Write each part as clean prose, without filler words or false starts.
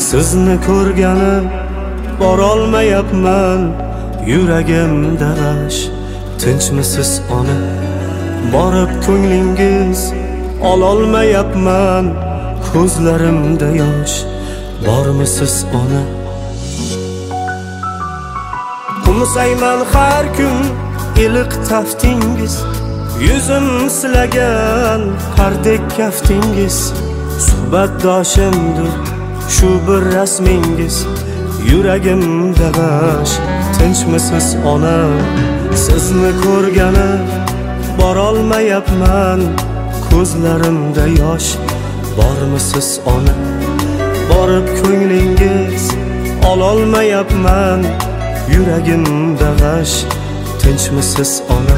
Sizni ko'rgani borolmayapman, yuragimda g'ash. Tinchmisiz ona? Borib ko'nglingiz ololmayapman, ko'zlarimda yosh. Bormisiz ona? Qo'msayman har kun iliq taftingiz, yuzim silagan qardek kaftingiz. Suhbatdoshimdir shu bir rasmingiz, yuragimda g'ash. Tinchmisiz ona? Sizni ko'rgani borolmayapman, ko'zlarimda yosh. Bormisiz ona? Borib ko'nglingiz ololmayapman, yuragimda g'ash. Tinchmisiz ona?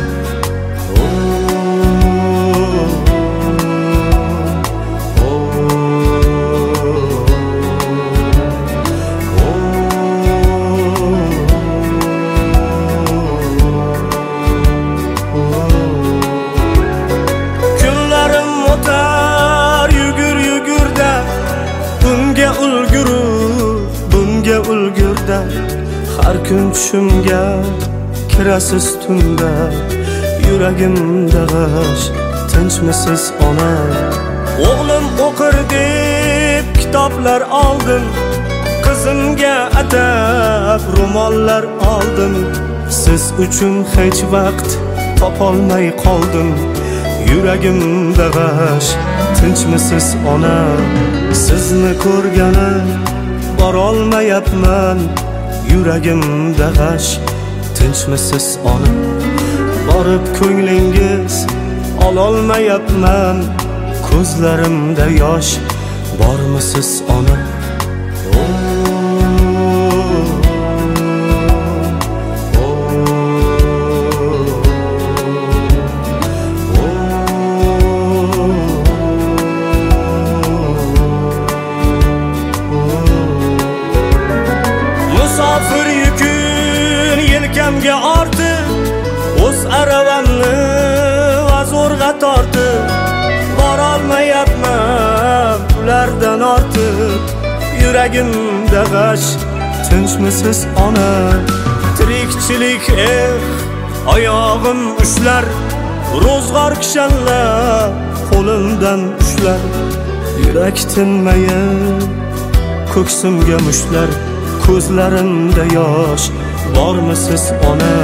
Ulgurda har kun tushimga kirasiz tunda, yuragimda g'ash. Tinchmisiz ona? O'g'lim o'qir deb kitoblar oldim, qizimga atab ro'mollar oldim. Siz uchun hech vaqt topolmay qoldim, yuragimda g'ash. Tinchmisiz ona? Sizni ko'rgani borolmayapman, yuragimda g'ash. Tinchmisiz ona? Borib ko'nglingiz ololmayapman, ko'zlarimda yosh. Bormisiz ona? Musofir yukun yelkamga ortib, o'z aravamni vazorga tortib, borolmayapman ulardan ortib, yuragimda g'ash. Tinchmisiz ona? Tirikchilik oyog'im ushlar, ro'zg'or kishanlar qo'limdan ushlar. Yurak tinmayin ko'ksimga mushlar, ko'zlarimda yosh. Bormisiz ona?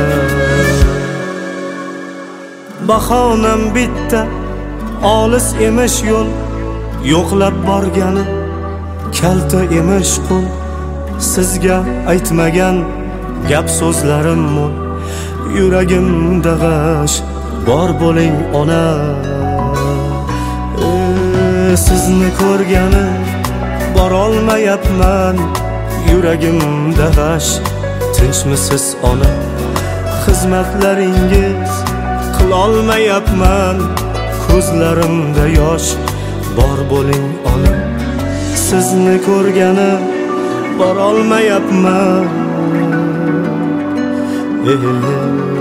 Bahonam bitta, olis emish yo'l, yo'qlab borgani kalta emish qo'l. Sizga aytmagan gap so'zlarim mo'l, yuragimda g'ash. Bor bo'ling ona. Sizni ko'rgani borolmayapman, yuragimda g'ash. Tinchmisiz ona? Xizmatlaringiz qilolmayapman, ko'zlarimda yosh. Bor bo'ling ona. Sizni ko'rgani borolmayapman.